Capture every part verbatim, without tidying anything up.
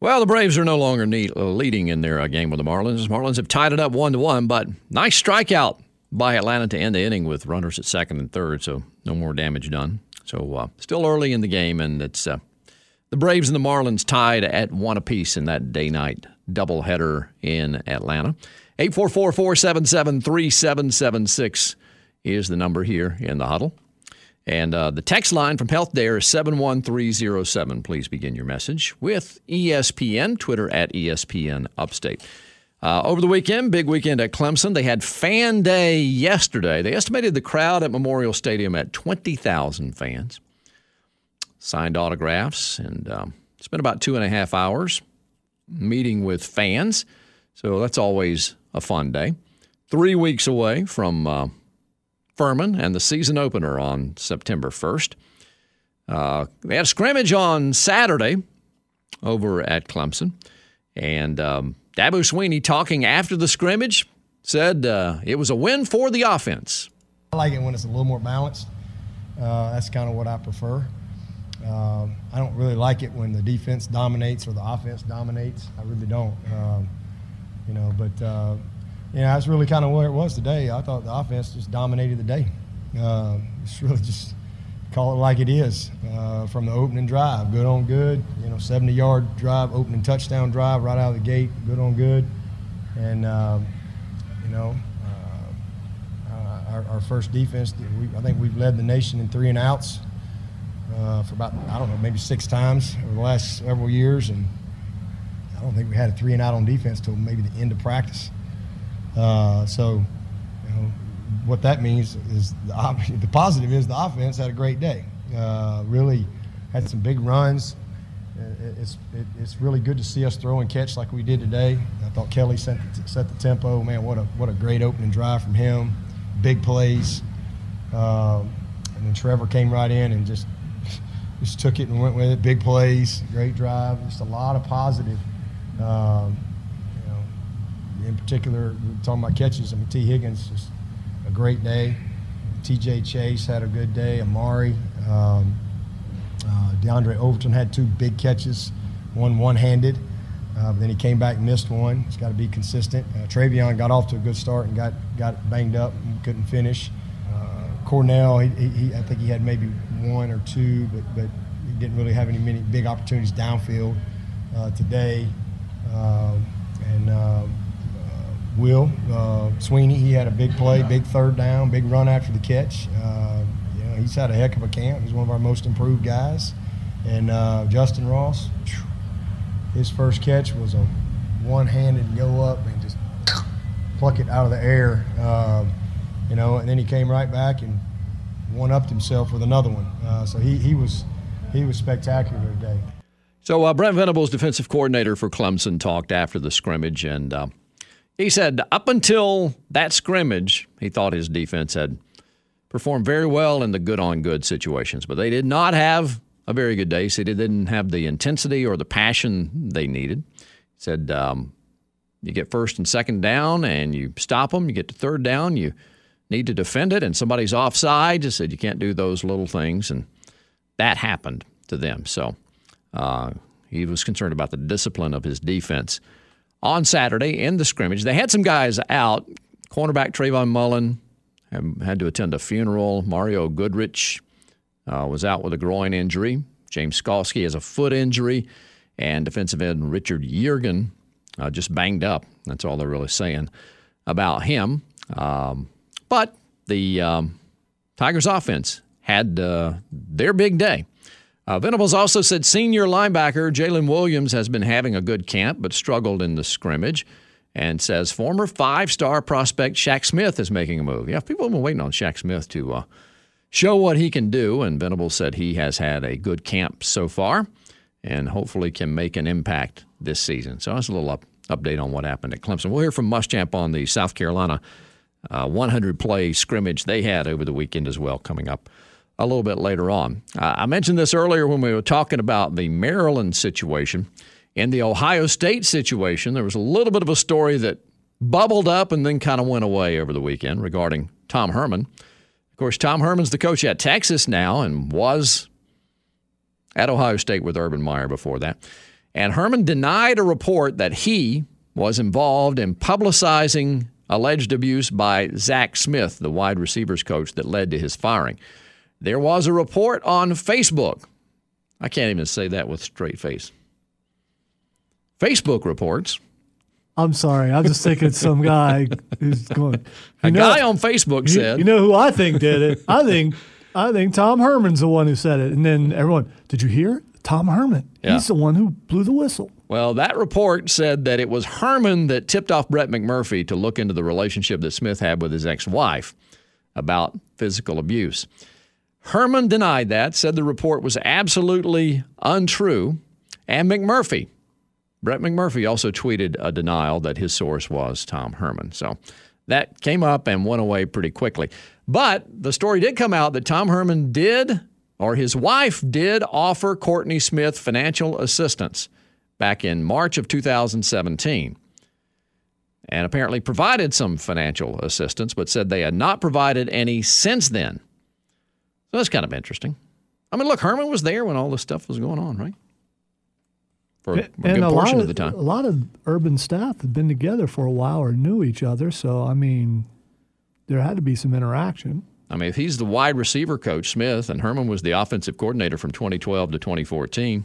Well, the Braves are no longer need, uh, leading in their uh, game with the Marlins. Marlins have tied it up one to one, but nice strikeout by Atlanta to end the inning with runners at second and third, so no more damage done. So uh, still early in the game, and it's uh, the Braves and the Marlins tied at one apiece in that day-night doubleheader in Atlanta. eight four four, four seven seven, three seven seven six is the number here in the huddle. And uh, the text line from Health Dare is seven one three zero seven. Please begin your message with E S P N, Twitter at E S P N Upstate. Uh, over the weekend, big weekend at Clemson. They had Fan Day yesterday. They estimated the crowd at Memorial Stadium at twenty thousand fans. Signed autographs and um, spent about two and a half hours meeting with fans. So that's always a fun day. Three weeks away from uh, Furman and the season opener on September first. Uh, they had a scrimmage on Saturday over at Clemson. And um, Dabo Swinney, talking after the scrimmage, said uh, it was a win for the offense. I like it when it's a little more balanced. Uh, that's kind of what I prefer. Um, I don't really like it when the defense dominates or the offense dominates. I really don't. Um, you know, but uh, yeah, that's really kind of where it was today. I thought the offense just dominated the day. Uh, it's really just call it like it is uh, from the opening drive. Good on good, you know, seventy-yard drive, opening touchdown drive right out of the gate. Good on good, and um, you know, uh, uh, our, our first defense. We, I think we've led the nation in three and outs uh, for about I don't know maybe six times over the last several years, and I don't think we had a three and out on defense till maybe the end of practice. Uh, so, you know, what that means is the, the positive is the offense had a great day. Uh, really had some big runs. It, it's it, it's really good to see us throw and catch like we did today. I thought Kelly set the, set the tempo. Man, what a what a great opening drive from him. Big plays. Um, and then Trevor came right in and just just took it and went with it. Big plays, great drive. Just a lot of positive. Um, In particular, we're talking about catches. I mean, T. Higgins just a great day. T J. Chase had a good day. Amari, um, uh, DeAndre Overton had two big catches, one one-handed. Uh, but then he came back and missed one. He's got to be consistent. Uh, Travion got off to a good start and got got banged up and couldn't finish. Uh, Cornell, he, he, I think he had maybe one or two, but but he didn't really have any many big opportunities downfield uh, today. Um, and um, Will uh, Swinney, he had a big play, big third down, big run after the catch. Uh, you know, he's had a heck of a camp. He's one of our most improved guys. And uh, Justin Ross, his first catch was a one-handed go up and just pluck it out of the air. Uh, you know, and then he came right back and one-upped himself with another one. Uh, so he he was he was spectacular today. So uh, Brent Venables, defensive coordinator for Clemson, talked after the scrimmage, and uh, he said up until that scrimmage, he thought his defense had performed very well in the good-on-good situations, but they did not have a very good day. He said they didn't have the intensity or the passion they needed. He said um, you get first and second down and you stop them. You get to third down, you need to defend it, and somebody's offside. He said you can't do those little things, and that happened to them. So uh, he was concerned about the discipline of his defense. On Saturday in the scrimmage, they had some guys out. Cornerback Trayvon Mullen had to attend a funeral. Mario Goodrich uh, was out with a groin injury. James Skalski has a foot injury. And defensive end Richard Yeargin uh, just banged up. That's all they're really saying about him. Um, but the um, Tigers offense had uh, their big day. Uh, Venables also said senior linebacker Jalen Williams has been having a good camp but struggled in the scrimmage, and says former five-star prospect Shaq Smith is making a move. Yeah, people have been waiting on Shaq Smith to uh, show what he can do, and Venables said he has had a good camp so far and hopefully can make an impact this season. So that's a little up, update on what happened at Clemson. We'll hear from Muschamp on the South Carolina uh, one hundred play scrimmage they had over the weekend as well, coming up a little bit later on. Uh, I mentioned this earlier when we were talking about the Maryland situation. In the Ohio State situation, there was a little bit of a story that bubbled up and then kind of went away over the weekend regarding Tom Herman. Of course, Tom Herman's the coach at Texas now and was at Ohio State with Urban Meyer before that. And Herman denied a report that he was involved in publicizing alleged abuse by Zach Smith, the wide receivers coach that led to his firing. There was a report on Facebook. I can't even say that with a straight face. Facebook reports. I'm sorry. I was just thinking some guy who's going. A know, guy on Facebook you, said. You know who I think did it? I think I think Tom Herman's the one who said it. And then everyone, did you hear it? Tom Herman. Yeah. He's the one who blew the whistle. Well, that report said that it was Herman that tipped off Brett McMurphy to look into the relationship that Smith had with his ex-wife about physical abuse. Herman denied that, said the report was absolutely untrue. And McMurphy, Brett McMurphy, also tweeted a denial that his source was Tom Herman. So that came up and went away pretty quickly. But the story did come out that Tom Herman did, or his wife did, offer Courtney Smith financial assistance back in March of two thousand seventeen, and apparently provided some financial assistance, but said they had not provided any since then. So that's kind of interesting. I mean, look, Herman was there when all this stuff was going on, right? For a, a and good a portion lot of the time. A lot of urban staff had been together for a while or knew each other, so, I mean, there had to be some interaction. I mean, if he's the wide receiver coach, Smith, and Herman was the offensive coordinator from twenty twelve to twenty fourteen,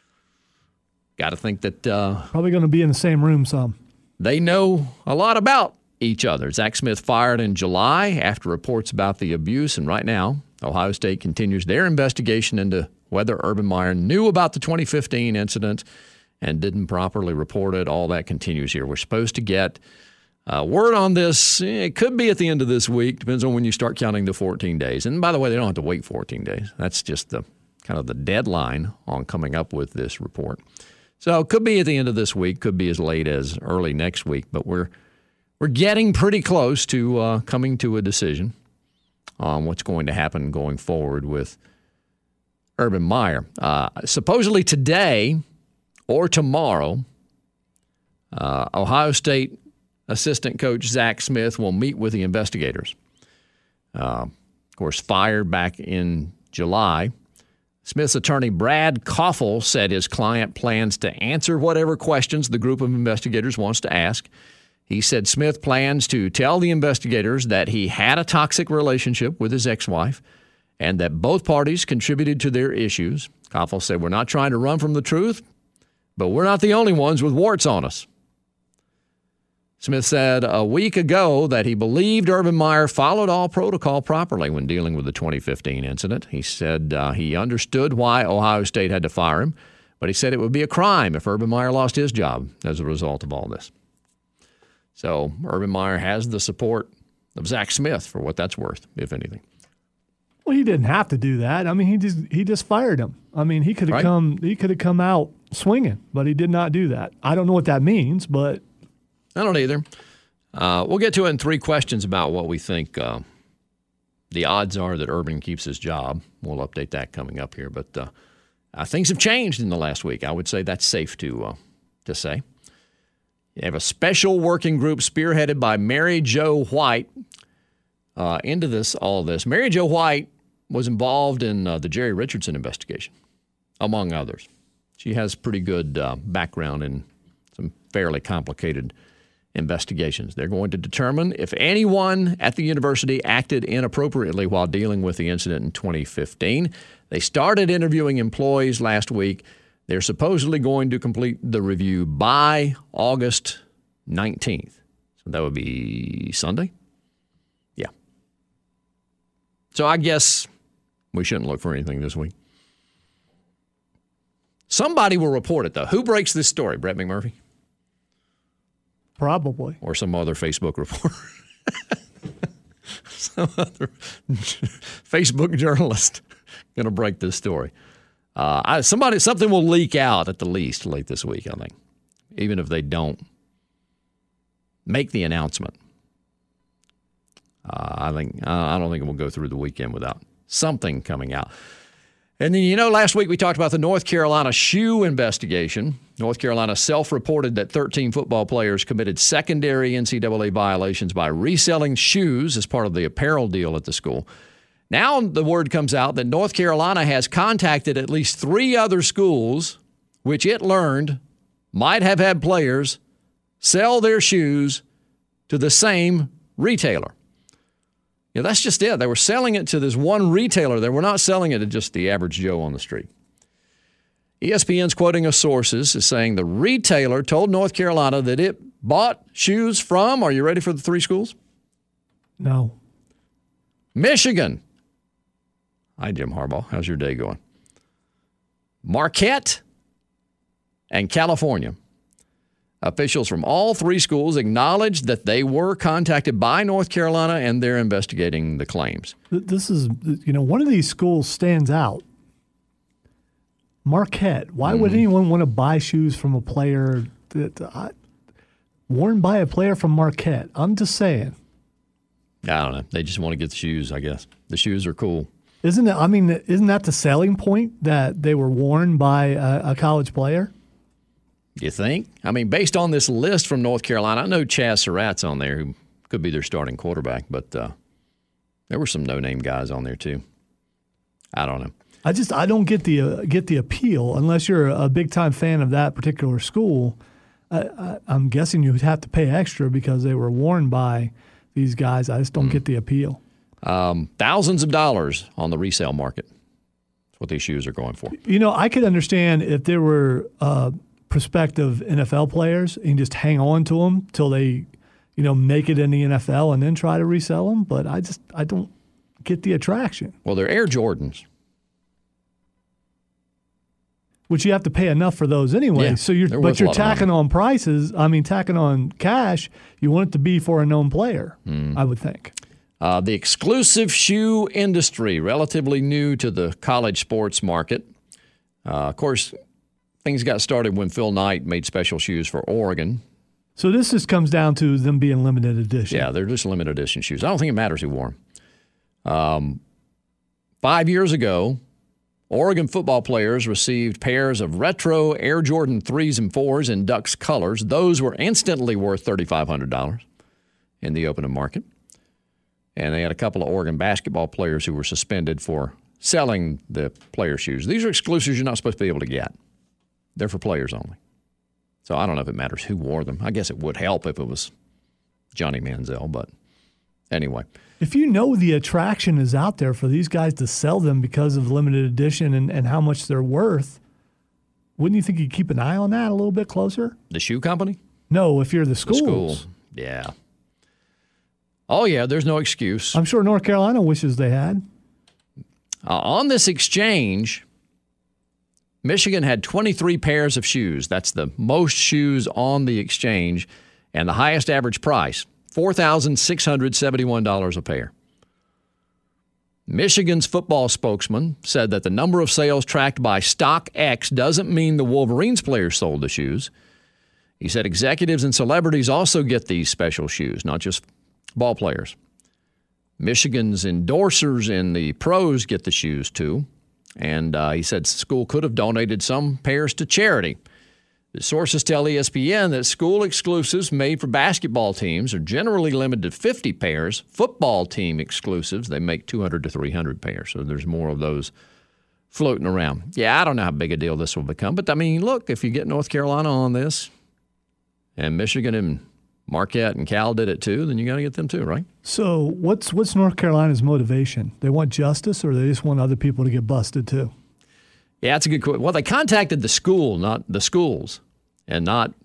got to think that uh, probably going to be in the same room some. They know a lot about each other. Zach Smith fired in July after reports about the abuse, and right now Ohio State continues their investigation into whether Urban Meyer knew about the twenty fifteen incident and didn't properly report it. All that continues here. We're supposed to get uh, word on this. It could be at the end of this week. Depends on when you start counting the fourteen days. And by the way, they don't have to wait fourteen days. That's just the kind of the deadline on coming up with this report. So it could be at the end of this week, could be as late as early next week, but we're we're getting pretty close to uh, coming to a decision on what's going to happen going forward with Urban Meyer. Uh, supposedly today or tomorrow, uh, Ohio State assistant coach Zach Smith will meet with the investigators. Uh, of course, fired back in July. Smith's attorney, Brad Koffel, said his client plans to answer whatever questions the group of investigators wants to ask. He said Smith plans to tell the investigators that he had a toxic relationship with his ex-wife and that both parties contributed to their issues. Koffel said, "We're not trying to run from the truth, but we're not the only ones with warts on us." Smith said a week ago that he believed Urban Meyer followed all protocol properly when dealing with the twenty fifteen incident. He said uh, he understood why Ohio State had to fire him, but he said it would be a crime if Urban Meyer lost his job as a result of all this. So Urban Meyer has the support of Zach Smith for what that's worth, if anything. Well, he didn't have to do that. I mean, he just he just fired him. I mean, he could have Right. come he could have come out swinging, but he did not do that. I don't know what that means, but I don't either. Uh, we'll get to it in three questions about what we think uh, the odds are that Urban keeps his job. We'll update that coming up here. But uh, uh, things have changed in the last week. I would say that's safe to uh, to say. You have a special working group spearheaded by Mary Jo White uh, into this, all of this. Mary Jo White was involved in uh, the Jerry Richardson investigation, among others. She has pretty good uh, background in some fairly complicated investigations. They're going to determine if anyone at the university acted inappropriately while dealing with the incident in twenty fifteen. They started interviewing employees last week. They're supposedly going to complete the review by August nineteenth. So that would be Sunday? Yeah. So I guess we shouldn't look for anything this week. Somebody will report it, though. Who breaks this story? Brett McMurphy? probably. Or some other Facebook reporter. Some other Facebook journalist going to break this story. Uh, I, somebody, something will leak out at the least late this week, I think, even if they don't make the announcement. Uh, I think uh, I don't think it will go through the weekend without something coming out. And then, you know, last week we talked about the North Carolina shoe investigation. North Carolina self-reported that thirteen football players committed secondary N C double A violations by reselling shoes as part of the apparel deal at the school. Now the word comes out that North Carolina has contacted at least three other schools which it learned might have had players sell their shoes to the same retailer. Yeah, that's just it. They were selling it to this one retailer. They were not selling it to just the average Joe on the street. E S P N's quoting a sources is saying the retailer told North Carolina that it bought shoes from, are you ready for the three schools? No. Michigan. Hi, Jim Harbaugh. How's your day going? Marquette and California. Officials from all three schools acknowledged that they were contacted by North Carolina and they're investigating the claims. This is, you know, one of these schools stands out. Marquette. Why mm-hmm. would anyone want to buy shoes from a player that uh, worn by a player from Marquette? I'm just saying. I don't know. They just want to get the shoes, I guess. The shoes are cool. Isn't it? I mean, isn't that the selling point that they were worn by a, a college player? You think? I mean, based on this list from North Carolina, I know Chaz Surratt's on there, who could be their starting quarterback, but uh, there were some no-name guys on there too. I don't know. I just I don't get the uh, get the appeal unless you're a big-time fan of that particular school. I, I, I'm guessing you'd have to pay extra because they were worn by these guys. I just don't mm. get the appeal. Um, thousands of dollars on the resale market. That's what these shoes are going for. You know, I could understand if there were uh, prospective N F L players and just hang on to them till they, you know, make it in the N F L and then try to resell them. But I just I don't get the attraction. Well, they're Air Jordans, which you have to pay enough for those anyway. Yeah, so you're but you're tacking on prices. I mean, tacking on cash. You want it to be for a known player, mm. I would think. Uh, the exclusive shoe industry, relatively new to the college sports market. Uh, of course, things got started when Phil Knight made special shoes for Oregon. So this just comes down to them being limited edition. Yeah, they're just limited edition shoes. I don't think it matters who wore them. Um, five years ago, Oregon football players received pairs of retro Air Jordan threes and fours in Ducks colors. Those were instantly worth three thousand five hundred dollars in the open market. And they had a couple of Oregon basketball players who were suspended for selling the player shoes. These are exclusives you're not supposed to be able to get. They're for players only. So I don't know if it matters who wore them. I guess it would help if it was Johnny Manziel, but anyway. If you know the attraction is out there for these guys to sell them because of limited edition and, and how much they're worth, wouldn't you think you'd keep an eye on that a little bit closer? The shoe company? No, if you're the schools. The school, yeah. Oh, yeah, there's no excuse. I'm sure North Carolina wishes they had. Uh, on this exchange, Michigan had twenty-three pairs of shoes. That's the most shoes on the exchange and the highest average price, four thousand six hundred seventy-one dollars a pair. Michigan's football spokesman said that the number of sales tracked by StockX doesn't mean the Wolverines players sold the shoes. He said executives and celebrities also get these special shoes, not just ball players. Michigan's endorsers and the pros get the shoes too. And uh, he said school could have donated some pairs to charity. The sources tell E S P N that school exclusives made for basketball teams are generally limited to fifty pairs. Football team exclusives, they make two hundred to three hundred pairs. So there's more of those floating around. Yeah, I don't know how big a deal this will become. But, I mean, look, if you get North Carolina on this and Michigan and Marquette and Cal did it too, then you got to get them too, right? So what's what's North Carolina's motivation? They want justice, or they just want other people to get busted too? Yeah, that's a good question. Well, they contacted the school, not the schools, and not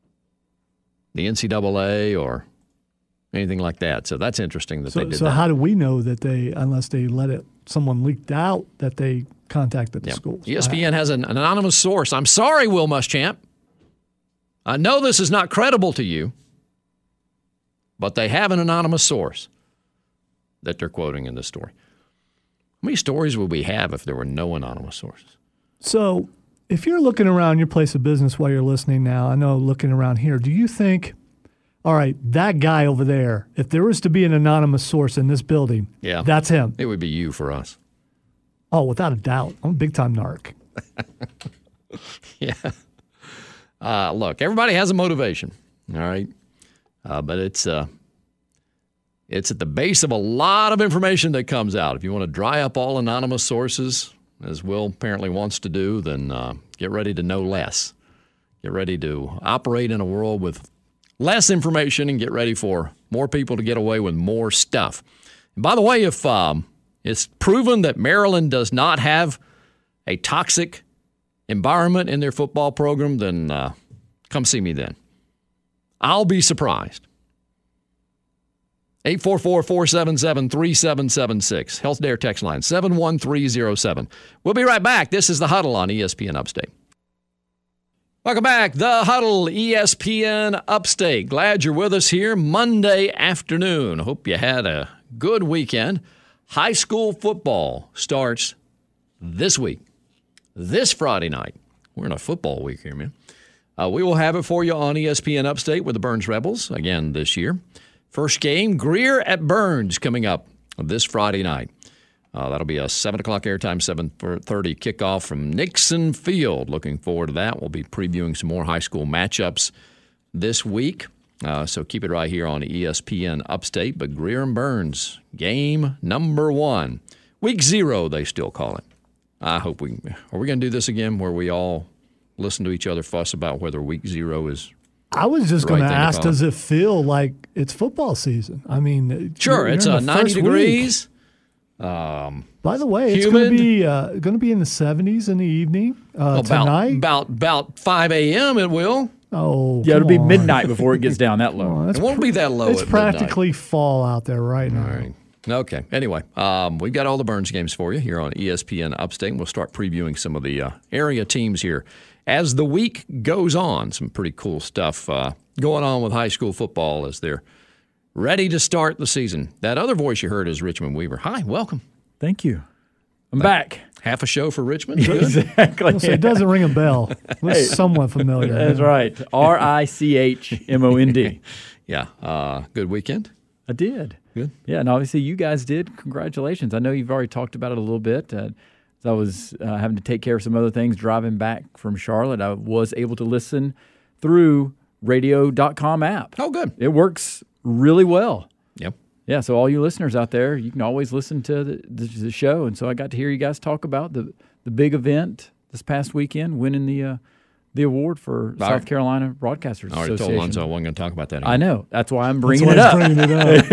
the N C double A or anything like that. So that's interesting that so, they did so that. So how do we know that they, unless they let it, someone leaked out that they contacted the yep. schools? E S P N has an, an anonymous source. I'm sorry, Will Muschamp. I know this is not credible to you, but they have an anonymous source that they're quoting in this story. How many stories would we have if there were no anonymous sources? So if you're looking around your place of business while you're listening now, I know looking around here, do you think, all right, that guy over there, if there was to be an anonymous source in this building, yeah, that's him? It would be you for us. Oh, without a doubt. I'm a big-time narc. yeah. Uh, look, everybody has a motivation, all right? Uh, but it's uh, it's at the base of a lot of information that comes out. If you want to dry up all anonymous sources, as Will apparently wants to do, then uh, get Get ready to know less. Get ready to operate in a world with less information and get ready for more people to get away with more stuff. And by the way, if um, it's proven that Maryland does not have a toxic environment in their football program, then uh, come see me then. I'll be surprised. eight four four, four seven seven, three seven seven six. Health Dare text line, seven one three zero seven. We'll be right back. This is The Huddle on E S P N Upstate. Welcome back. The Huddle, E S P N Upstate. Glad you're with us here Monday afternoon. Hope you had a good weekend. High school football starts this week, this Friday night. We're in a football week here, man. Uh, we will have it for you on E S P N Upstate with the Burns Rebels again this year. First game, Greer at Burns, coming up this Friday night. Uh, that'll be a seven o'clock airtime, seven thirty kickoff from Nixon Field. Looking forward to that. We'll be previewing some more high school matchups this week. Uh, so keep it right here on E S P N Upstate. But Greer and Burns, game number one. Week zero, they still call it. I hope we – are we going to do this again where we all listen to each other fuss about whether week zero is I was just the right going to thing ask, call does it feel like it's football season? I mean, Sure, you're it's in uh, the ninety first week. degrees. Um, By the way, it's going humid. to be uh, going to be in the seventies in the evening uh, about, tonight. about about five a.m. it will. oh, Yeah, it'll come be on. midnight before it gets down that low. Oh, It that's won't be that low It's at midnight. practically fall out there right now. All right. Okay. Anyway, um, we've got all the Burns games for you here on E S P N Upstate, and we'll start previewing some of the uh, area teams here as the week goes on. Some pretty cool stuff uh, going on with high school football as they're ready to start the season. That other voice you heard is Richmond Weaver. Hi, welcome. Thank you. I'm back. Half a show for Richmond. Good. Exactly. So it doesn't ring a bell. Looks somewhat familiar. That's right. R I C H M O N D. Yeah. Uh, good weekend. I did. Good. Yeah, and obviously you guys did. Congratulations. I know you've already talked about it a little bit. Uh, as I was uh, having to take care of some other things driving back from Charlotte, I was able to listen through radio dot com app. Oh, good. It works really well. Yep. Yeah, so all you listeners out there, you can always listen to the, the, the show. And so I got to hear you guys talk about the, the big event this past weekend, winning the uh, the award for All South right. Carolina Broadcasters I already told Association. Lonzo I wasn't going to talk about that I anymore. know. That's why I'm That's bringing why it up. he's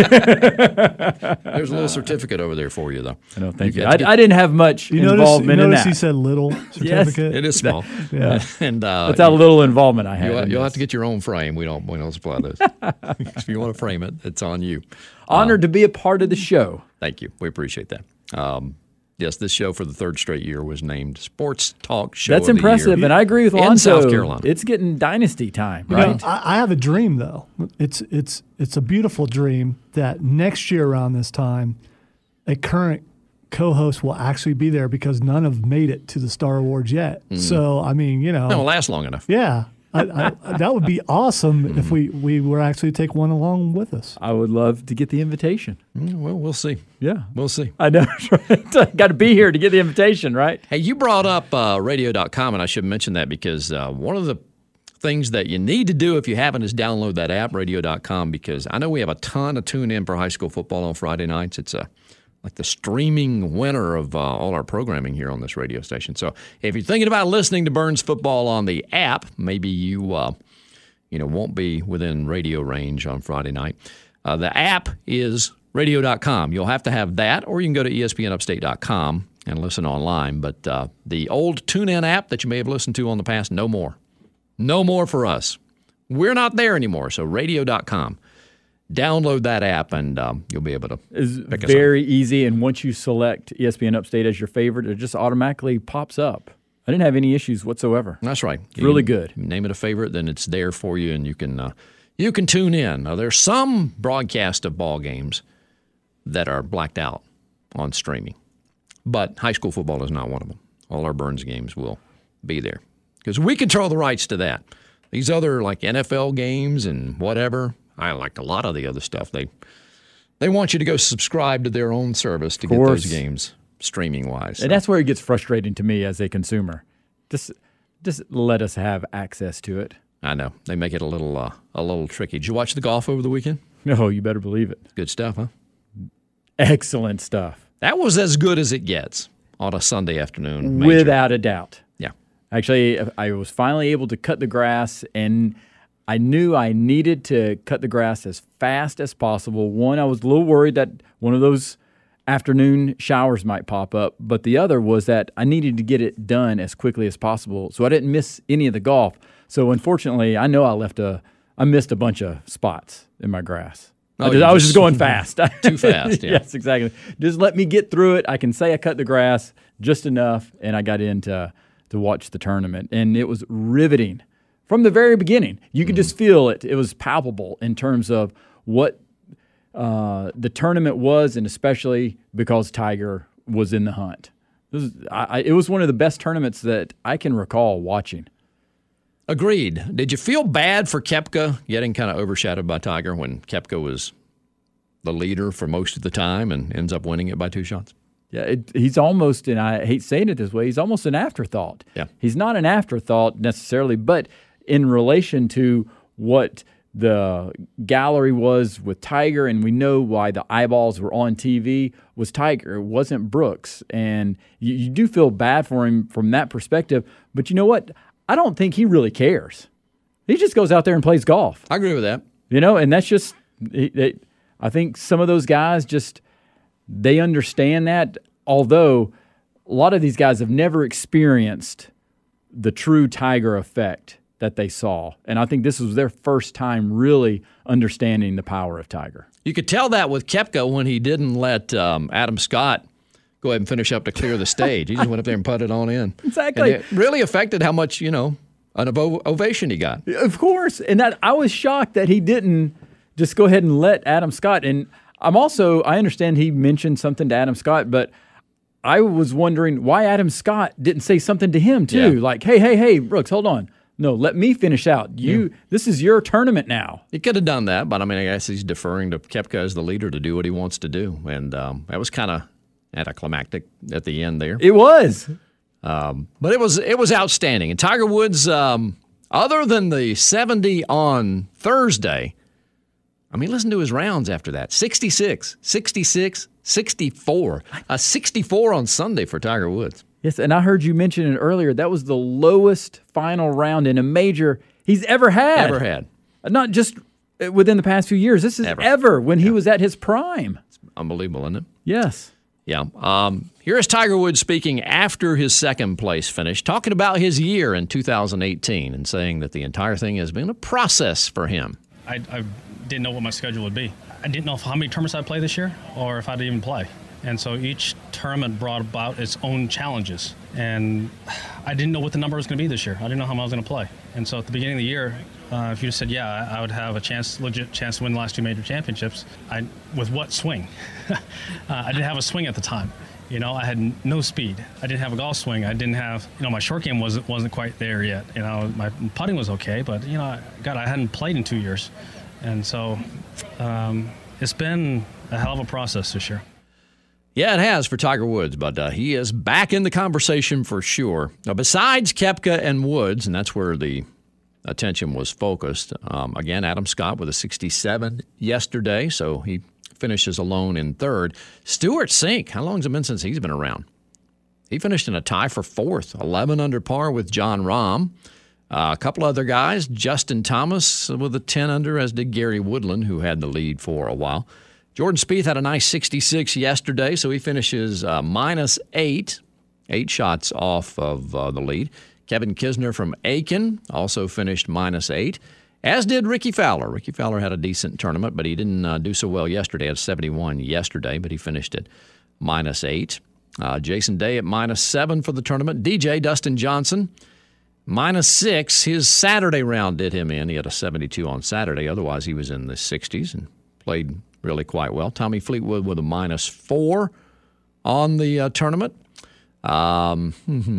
bringing it up. There's a little certificate over there for you, though. I know, thank You you. got to I, I didn't have much You notice, you involvement in notice that. he said little certificate? It is small. Yeah. and uh, That's how little involvement I had. You'll, in you'll this. have to get your own frame. We don't we don't supply those. If you want to frame it, it's on you. Honored to be a part of the show. Thank you. We appreciate that. Um, yes, this show for the third straight year was named Sports Talk Show That's of the impressive, Year and I agree with in Lonzo. South Carolina. It's getting dynasty time, You know, right? I, I have a dream, though. It's it's it's a beautiful dream that next year around this time, a current co-host will actually be there because none have made it to the Star Awards yet. So I mean, you know, No, it'll last long enough. yeah, I, I, that would be awesome if we we were actually to take one along with us. I would love to get the invitation. Mm, Well, we'll see. Yeah. We'll see. I know. Right? Got to be here to get the invitation, right? Hey, you brought up uh, radio dot com, and I should mention that because uh, one of the things that you need to do if you haven't is download that app, radio dot com, because I know we have a ton of tune-in for high school football on Friday nights. It's a like the streaming winner of uh, all our programming here on this radio station. So if you're thinking about listening to Burns football on the app, maybe you uh, you know won't be within radio range on Friday night. Uh, the app is radio dot com. You'll have to have that, or you can go to E S P N upstate dot com and listen online. But uh, the old TuneIn app that you may have listened to on the past, no more. No more for us. We're not there anymore, so radio dot com. Download that app, and um, you'll be able to It's pick us very easy, and once you select E S P N Upstate as your favorite, it just automatically pops up. I didn't have any issues whatsoever. That's right. It's really good. You name it a favorite, then it's there for you, and you can uh, you can tune in. Now, there's some broadcast of ball games that are blacked out on streaming, but high school football is not one of them. All our Burns games will be there because we control the rights to that. These other like N F L games and whatever, I like a lot of the other stuff. They they want you to go subscribe to their own service to get those course. games streaming wise. So. And that's where it gets frustrating to me as a consumer. Just, just let us have access to it. I know they make it a little uh, a little tricky. Did you watch the golf over the weekend? No, you better believe it. Good stuff, huh? Excellent stuff. That was as good as it gets on a Sunday afternoon. Major. Without a doubt. Yeah. Actually, I was finally able to cut the grass, and I knew I needed to cut the grass as fast as possible. One, I was a little worried that one of those afternoon showers might pop up, but the other was that I needed to get it done as quickly as possible so I didn't miss any of the golf. So unfortunately, I know I left a, I missed a bunch of spots in my grass. Oh, I, just, I was just going fast. Too fast, yeah. Yes, exactly. Just let me get through it. I can say I cut the grass just enough, and I got in to, to watch the tournament. And it was riveting from the very beginning. You could mm-hmm. just feel it. It was palpable in terms of what uh, the tournament was, and especially because Tiger was in the hunt. It was, I, it was one of the best tournaments that I can recall watching. Agreed. Did you feel bad for Koepka getting kind of overshadowed by Tiger when Koepka was the leader for most of the time and ends up winning it by two shots? Yeah, it, he's almost, and I hate saying it this way, he's almost an afterthought. Yeah. He's not an afterthought necessarily, but in relation to what the gallery was with Tiger, and we know why the eyeballs were on T V, was Tiger. It wasn't Brooks. And you, you do feel bad for him from that perspective. But you know what? I don't think he really cares. He just goes out there and plays golf. I agree with that. You know, and that's just, it, it, I think some of those guys just, they understand that, although a lot of these guys have never experienced the true Tiger effect that they saw. And I think this was their first time really understanding the power of Tiger. You could tell that with Koepka when he didn't let um, Adam Scott go ahead and finish up to clear the stage. He just went up there and putted on in. Exactly. And it really affected how much, you know, an ov- ovation he got. Of course. And that I was shocked that he didn't just go ahead and let Adam Scott. And I'm also, I understand he mentioned something to Adam Scott, but I was wondering why Adam Scott didn't say something to him too. Yeah. Like, hey, hey, hey, Brooks, hold on. No, let me finish out. You, yeah. This is your tournament now. He could have done that, but I mean, I guess he's deferring to Koepka as the leader to do what he wants to do. And um, that was kind of anticlimactic at the end there. It was. Um, but it was it was outstanding. And Tiger Woods, um, other than the seventy on Thursday, I mean, listen to his rounds after that. sixty-six, sixty-six, sixty-four. A sixty-four on Sunday for Tiger Woods. Yes, and I heard you mention it earlier. That was the lowest final round in a major he's ever had. Ever had. Not just within the past few years. This is ever, ever when yeah. he was at his prime. It's unbelievable, isn't it? Yes. Yeah. Um, here is Tiger Woods speaking after his second place finish, talking about his year in two thousand eighteen and saying that the entire thing has been a process for him. I, I didn't know what my schedule would be. I didn't know how many tournaments I'd play this year or if I'd even play. And so each tournament brought about its own challenges. And I didn't know what the number was going to be this year. I didn't know how I was going to play. And so at the beginning of the year, uh, if you just said, yeah, I would have a chance, legit chance to win the last two major championships, I, with what swing? uh, I didn't have a swing at the time. You know, I had no speed. I didn't have a golf swing. I didn't have, you know, my short game wasn't wasn't quite there yet. You know, my putting was okay, but, you know, God, I hadn't played in two years. And so um, it's been a hell of a process this year. Yeah, it has for Tiger Woods, but uh, he is back in the conversation for sure. Now, besides Koepka and Woods, and that's where the attention was focused, um, again, Adam Scott with a sixty-seven yesterday, so he finishes alone in third. Stewart Cink, how long has it been since he's been around? He finished in a tie for fourth, eleven under par with Jon Rahm. Uh, a couple other guys, Justin Thomas with a ten under, as did Gary Woodland, who had the lead for a while. Jordan Spieth had a nice sixty-six yesterday, so he finishes uh, minus eight, eight shots off of uh, the lead. Kevin Kisner from Aiken also finished minus eight, as did Ricky Fowler. Ricky Fowler had a decent tournament, but he didn't uh, do so well yesterday. He had seventy-one yesterday, but he finished at minus eight. Uh, Jason Day at minus seven for the tournament. D J Dustin Johnson, minus six. His Saturday round did him in. He had a seventy-two on Saturday. Otherwise, he was in the sixties and played really quite well. Tommy Fleetwood with a minus four on the uh, tournament. Um,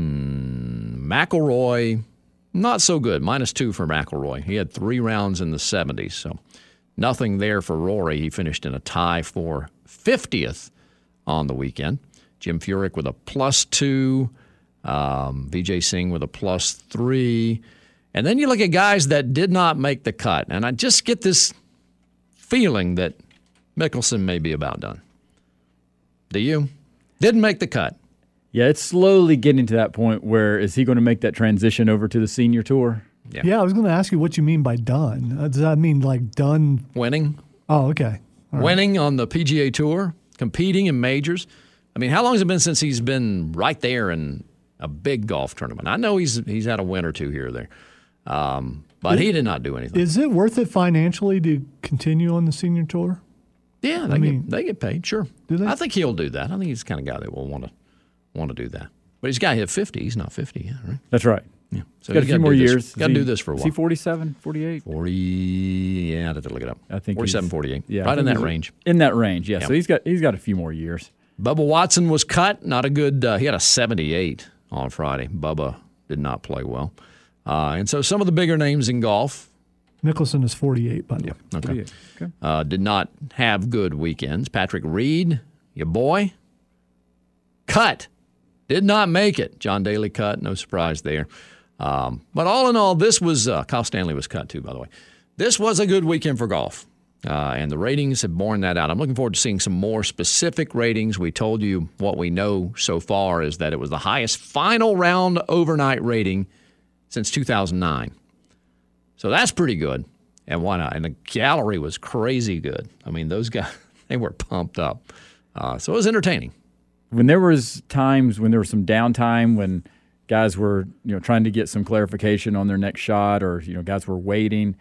hmm, McIlroy, not so good. Minus two for McIlroy. He had three rounds in the seventies, so nothing there for Rory. He finished in a tie for fiftieth on the weekend. Jim Furyk with a plus two. Um, Vijay Singh with a plus three. And then you look at guys that did not make the cut, and I just get this feeling that Mickelson may be about done. Do you? Didn't make the cut. Yeah, it's slowly getting to that point where is he going to make that transition over to the senior tour? Yeah. Yeah, I was going to ask you what you mean by done. Uh, does that mean like done? Winning. Oh, okay. All right. Winning on the P G A Tour, competing in majors. I mean, how long has it been since he's been right there in a big golf tournament? I know he's he's had a win or two here or there, um, but he did not do anything. Is it worth it financially to continue on the senior tour? Yeah, they, I mean- get, they get paid, sure. Do they? I think he'll do that. I think he's the kind of guy that will want to want to do that. But he's got to hit fifty. He's not fifty yet, right? That's right. Yeah. So Got a he's few gotta more do this- years. Got to Is do he- this for a Is while. he forty-seven, forty-eight? forty, yeah, I'd have to look it up. I think forty-seven, he's- forty-eight. Yeah, I right in think that he's range. In that range, yeah. Yeah. So he's got he's got a few more years. Bubba Watson was cut. Not a good. Uh, he had a seventy-eight on Friday. Bubba did not play well, uh, and so some of the bigger names in golf, Mickelson is forty-eight, by the way. okay, forty-eight. Okay. uh, did not have good weekends. Patrick Reed, your boy, cut. Did not make it. John Daly cut. No surprise there. Um, but all in all, this was uh, Kyle Stanley was cut too. By the way, this was a good weekend for golf. Uh, and the ratings have borne that out. I'm looking forward to seeing some more specific ratings. We told you what we know so far is that it was the highest final round overnight rating since two thousand nine. So that's pretty good. And why not? And the gallery was crazy good. I mean, those guys, they were pumped up. Uh, so it was entertaining. When there was times when there was some downtime when guys were, you know, trying to get some clarification on their next shot, or, you know, guys were waiting,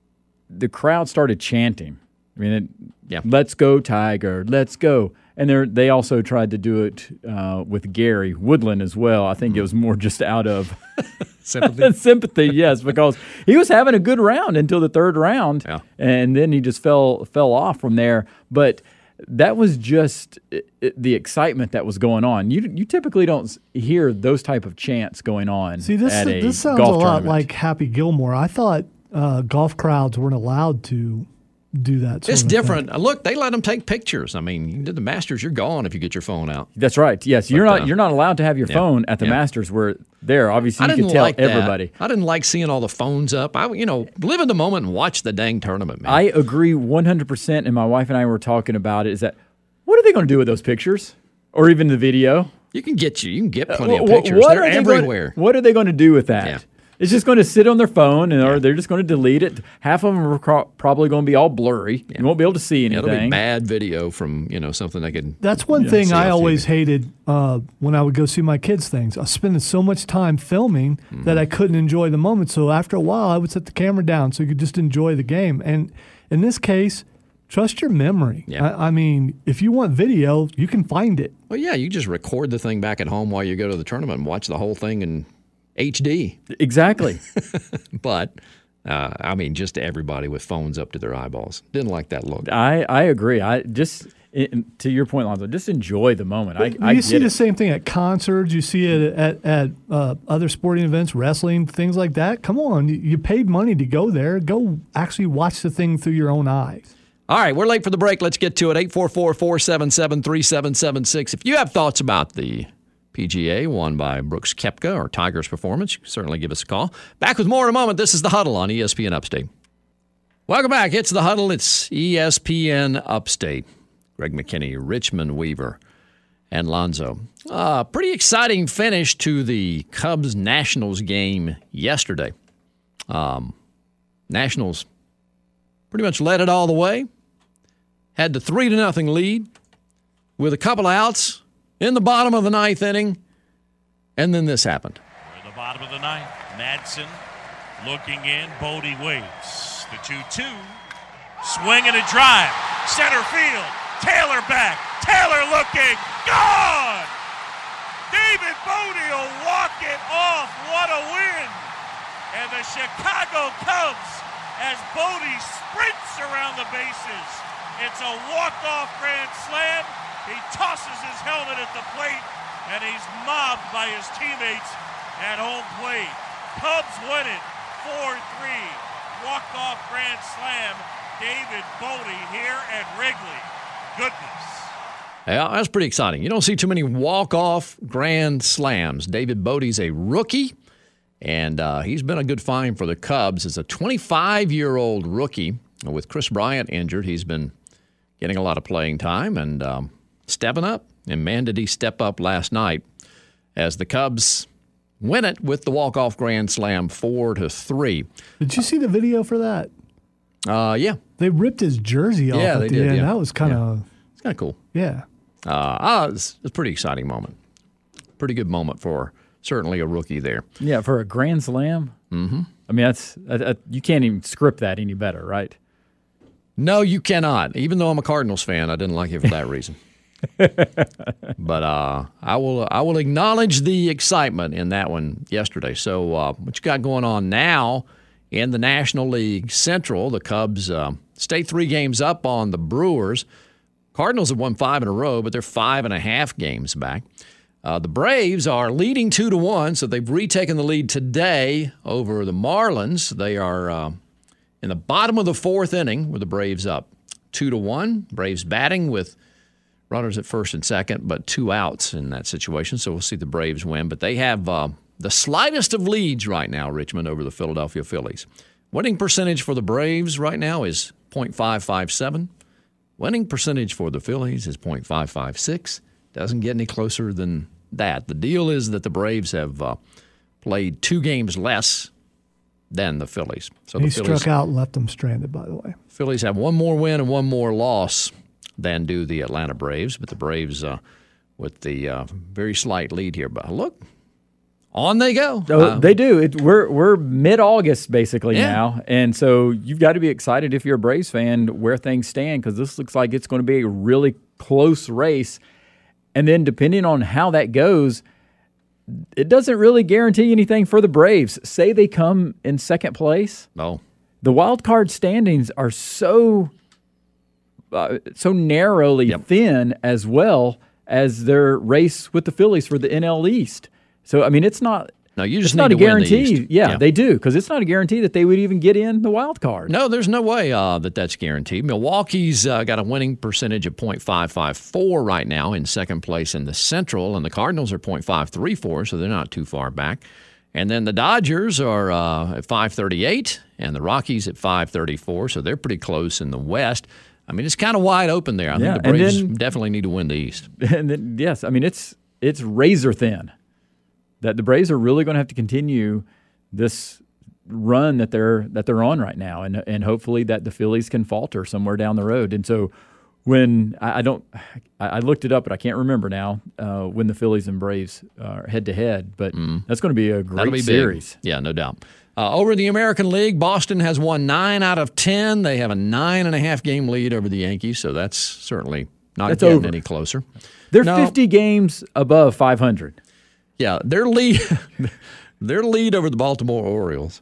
the crowd started chanting. I mean, it, Yeah. let's go, Tiger, let's go. And they they also tried to do it uh, with Gary Woodland as well. I think it was more just out of Sympathy. sympathy, yes, because he was having a good round until the third round, Yeah. and then he just fell fell off from there. But that was just it, it, the excitement that was going on. You you typically don't s- hear those type of chants going on. See, this at a this sounds golf a lot tournament. like Happy Gilmore. I thought uh, golf crowds weren't allowed to do that. Sort It's of thing. different. Uh, Look, they let them take pictures. I mean, you did the Masters, you're gone if you get your phone out. That's right. Yes, you're But, not uh, you're not allowed to have your yeah, phone at the yeah. Masters. Where there, obviously, I you didn't can tell like that. everybody. I didn't like seeing all the phones up. I, you know, live in the moment and watch the dang tournament, man. I agree one hundred percent. And my wife and I were talking about it. Is that what are they going to do with those pictures, or even the video? you can get you. You can get plenty of Wh- wh- pictures. They're are they everywhere. Going, what are they going to do with that? Yeah. It's just going to sit on their phone, and or they're just going to delete it. Half of them are pro- probably going to be all blurry. You won't be able to see Yeah, it'll be anything. bad video from you know something they could. That's one Yeah, thing see I on always T V. hated uh, when I would go see my kids' things. I was spending so much time filming Mm-hmm. that I couldn't enjoy the moment. So after a while, I would set the camera down so you could just enjoy the game. And in this case, trust your memory. Yeah. I, I mean, if you want video, you can find it. Well, yeah, you just record the thing back at home while you go to the tournament and watch the whole thing in H D. Exactly. But uh, I mean, just everybody with phones up to their eyeballs. Didn't like that look. I, I agree. I just it, to your point, Lonzo, just enjoy the moment. I, you I see get the it. same thing at concerts. You see it at, at uh, other sporting events, wrestling, things like that. Come on, you, you paid money to go there. Go actually watch the thing through your own eyes. All right, we're late for the break. Let's get to it. eight four four, four seven seven, three seven seven six. If you have thoughts about the P G A won by Brooks Koepka or Tiger's performance, you can certainly give us a call. Back with more in a moment. This is The Huddle on E S P N Upstate. Welcome back. It's The Huddle. It's E S P N Upstate. Greg McKinney, Richmond Weaver, and Lonzo. Uh, pretty exciting finish to the Cubs-Nationals game yesterday. Um, Nationals pretty much led it all the way. Had the three to nothing lead with a couple of outs in the bottom of the ninth inning, and then this happened. We're at the bottom of the ninth. Madsen looking in. Bodie waits. The two two. Swing and a drive. Center field. Taylor back. Taylor looking. Gone! David Bodie will walk it off. What a win! And the Chicago Cubs, as Bodie sprints around the bases. It's a walk-off grand slam. He tosses his helmet at the plate, and he's mobbed by his teammates at home plate. Cubs win it four three. Walk-off grand slam. David Bodie here at Wrigley. Goodness. Yeah, that's pretty exciting. You don't see too many walk-off grand slams. David Bodie's a rookie, and uh, he's been a good find for the Cubs. As a twenty-five-year-old rookie, with Chris Bryant injured, he's been getting a lot of playing time and um, stepping up. And man, did he step up last night. as the Cubs win it with the walk-off grand slam four to three. Did you see the video for that? Uh, yeah. They ripped his jersey off Yeah, at they the did, end. yeah. That was kind of, It's kind of cool. yeah. Uh, ah, it's, it's a pretty exciting moment. Pretty good moment for certainly a rookie there. Yeah, for a grand slam. Mm-hmm. I mean, that's that, that, you can't even script that any better, right? No, you cannot. Even though I'm a Cardinals fan, I didn't like it for that reason. But uh, I will I will acknowledge the excitement in that one yesterday. So uh, what you got going on now in the National League Central? The Cubs uh, stay three games up on the Brewers. Cardinals have won five in a row, but they're five and a half games back. Uh, the Braves are leading two to one, so they've retaken the lead today over the Marlins. They are uh, in the bottom of the fourth inning with the Braves up two to one. Braves batting with runners at first and second, but two outs in that situation. So we'll see the Braves win. But they have uh, the slightest of leads right now, Richmond, over the Philadelphia Phillies. Winning percentage for the Braves right now is point five five seven. Winning percentage for the Phillies is point five five six. Doesn't get any closer than that. The deal is that the Braves have uh, played two games less than the Phillies. So He the Phillies, struck out and left them stranded, by the way. Phillies have one more win and one more loss than do the Atlanta Braves. But the Braves uh, with the uh, very slight lead here. But look, on they go. Oh, Uh, they do. It, we're we're mid-August basically Yeah. now, and so you've got to be excited if you're a Braves fan where things stand, because this looks like it's going to be a really close race. And then depending on how that goes, it doesn't really guarantee anything for the Braves. Say they come in second place, no. the wild card standings are so uh, so narrowly Yep. thin, as well as their race with the Phillies for the N L East. So I mean, it's not. No, you just it's need not to a win the guarantee. East. Yeah, Yeah. they do, because it's not a guarantee that they would even get in the wild card. No, there's no way uh, that that's guaranteed. Milwaukee's uh, got a winning percentage of point five five four right now in second place in the Central, and the Cardinals are point five three four, so they're not too far back. And then the Dodgers are uh, at five thirty-eight, and the Rockies at five thirty-four, so they're pretty close in the West. I mean, it's kind of wide open there. I Yeah, think the and Braves then- definitely need to win the East. And then, yes, I mean, it's it's razor thin. That the Braves are really going to have to continue this run that they're that they're on right now, and and hopefully that the Phillies can falter somewhere down the road. And so, when I, I don't, I, I looked it up, but I can't remember now uh, when the Phillies and Braves are head to head. But that's going to be a great That'll be series. big. Yeah, no doubt. Uh, over in the American League, Boston has won nine out of ten. They have a nine and a half game lead over the Yankees, so that's certainly not That's getting over. any closer. They're No. fifty games above five hundred. Yeah, their lead, their lead over the Baltimore Orioles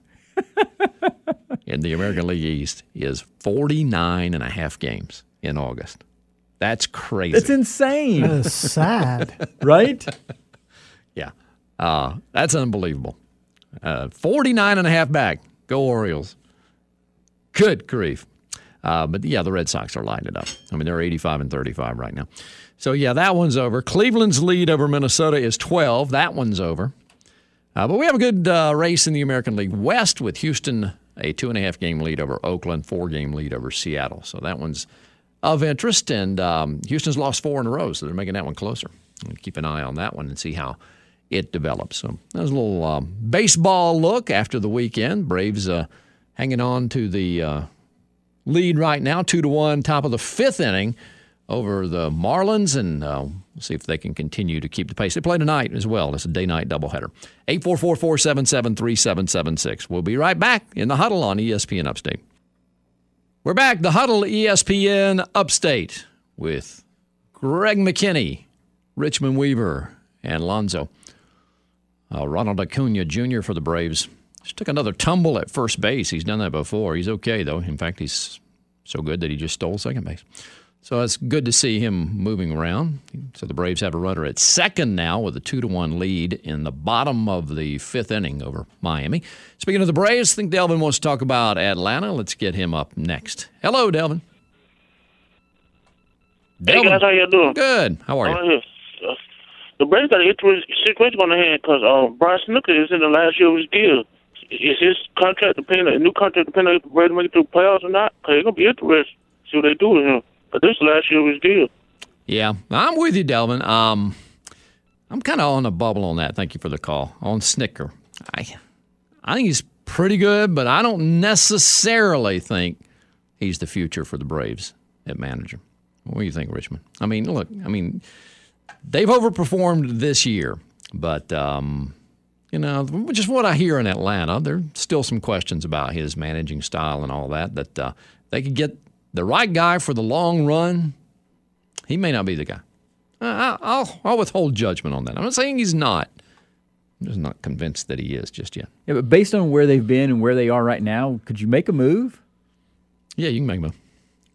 in the American League East is forty-nine and a half games in August. That's crazy. It's insane, That is sad. right? Yeah, uh, that's unbelievable. Uh, forty-nine and a half back. Go Orioles. Good grief. Uh, but, yeah, the Red Sox are lighting it up. I mean, they're eighty-five and thirty-five right now. So, yeah, that one's over. Cleveland's lead over Minnesota is twelve. That one's over. Uh, but we have a good uh, race in the American League West with Houston, a two-and-a-half game lead over Oakland, four-game lead over Seattle. So that one's of interest. And um, Houston's lost four in a row, so they're making that one closer. And keep an eye on that one and see how it develops. So that was a little uh, baseball look after the weekend. Braves uh, hanging on to the uh, lead right now, two to one, top of the fifth inning over the Marlins, and uh, we'll see if they can continue to keep the pace. They play tonight as well. It's a day-night doubleheader. eight four four, four seven seven, three seven seven six. We'll be right back in the Huddle on E S P N Upstate. We're back, the Huddle, E S P N Upstate, with Greg McKinney, Richmond Weaver, and Lonzo. Uh, Ronald Acuna Junior for the Braves just took another tumble at first base. He's done that before. He's okay, though. In fact, he's so good that he just stole second base. So it's good to see him moving around. So the Braves have a runner at second now with a two to one lead in the bottom of the fifth inning over Miami. Speaking of the Braves, I think Delvin wants to talk about Atlanta. Let's get him up next. Hello, Delvin. Hey Delvin. guys, how you doing? Good. How are you? Oh, yes. Uh, the Braves got an interesting situation on their hand because uh, Brian Snooker is in the last year of his deal. Is his contract depending, a new contract depending on if the Braves make it through the playoffs or not? Because it's gonna be interesting to see what they do with him. But this is the last year of his deal. Yeah, I'm with you, Delvin. Um, I'm kind of on the bubble on that. Thank you for the call. On Snitker. I, I think he's pretty good, but I don't necessarily think he's the future for the Braves at manager. What do you think, Richmond? I mean, look, I mean, they've overperformed this year, but, um, you know, just what I hear in Atlanta, there's still some questions about his managing style and all that, that uh, they could get the right guy for the long run. He may not be the guy. I, I'll, I'll withhold judgment on that. I'm not saying he's not. I'm just not convinced that he is just yet. Yeah, but based on where they've been and where they are right now, could you make a move? Yeah, you can make a move.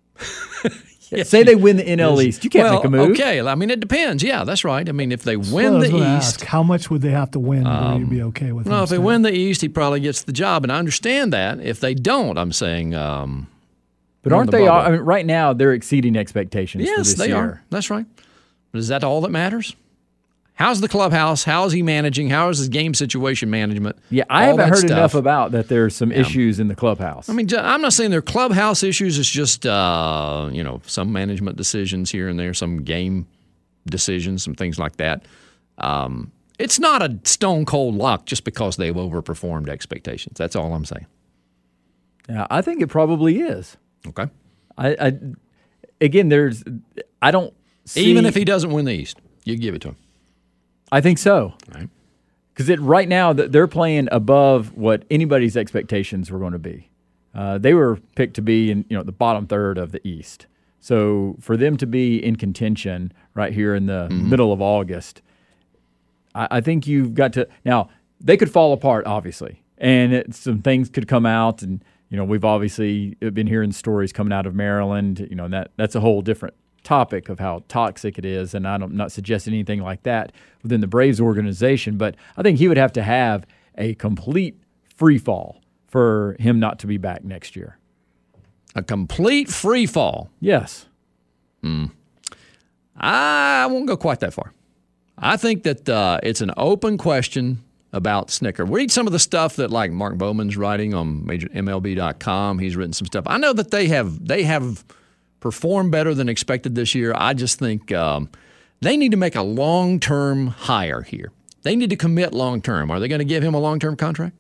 Yeah, say they win the N L East. You can't well, make a move. Okay, I mean, it depends. Yeah, that's right. I mean, if they That's win what I was the gonna East. ask. How much would they have to win um, for you to be okay with Well, him if they staying? win the East, he probably gets the job, and I understand that. If they don't, I'm saying. Um, But on aren't the they? bubble. All, I mean, right now they're exceeding expectations. for Yes, this they year. are. That's right. But is that all that matters? How's the clubhouse? How is he managing? How is his game situation management? Yeah, I All haven't that heard stuff. enough about that. There's some issues in the clubhouse. I mean, ju- I'm not saying they're clubhouse issues. It's just, uh, you know, some management decisions here and there, some game decisions, some things like that. Um, it's not a stone cold lock just because they've overperformed expectations. That's all I'm saying. yeah, I think it probably is. Okay. I, I again, there's. I don't. See, Even if he doesn't win the East, you give it to him. I think so. Right. Because it right now th- they're playing above what anybody's expectations were going to be. Uh, they were picked to be in you know the bottom third of the East. So for them to be in contention right here in the Mm-hmm. middle of August, I, I think you've got to now they could fall apart obviously, and it, some things could come out, and you know we've obviously been hearing stories coming out of Maryland. You know and that that's a whole different topic of how toxic it is, and I'm not suggesting anything like that within the Braves organization, but I think he would have to have a complete free fall for him not to be back next year. A complete free fall. Yes. I won't go quite that far. I think that uh, it's an open question about Snitker. Read some of the stuff that like Mark Bowman's writing on major M L B dot com. He's written some stuff. I know that they have they have performed better than expected this year. I just think um, they need to make a long-term hire here. They need to commit long-term. Are they going to give him a long-term contract?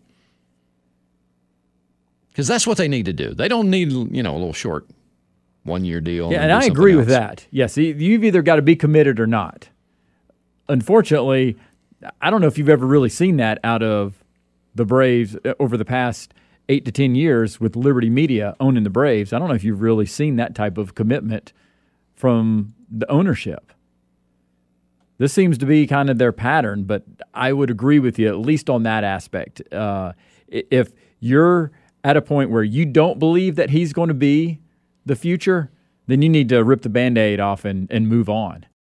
Because that's what they need to do. They don't need, you know, a little short one-year deal. Yeah, and and do I something agree with else. that. Yes, you- you've either got to be committed or not. Unfortunately, I don't know if you've ever really seen that out of the Braves over the past eight to ten years with Liberty Media owning the Braves. I don't know if you've really seen that type of commitment from the ownership. This seems to be kind of their pattern, but I would agree with you, at least on that aspect. Uh, i- if you're at a point where you don't believe that he's going to be the future, then you need to rip the Band-Aid off and, and move on.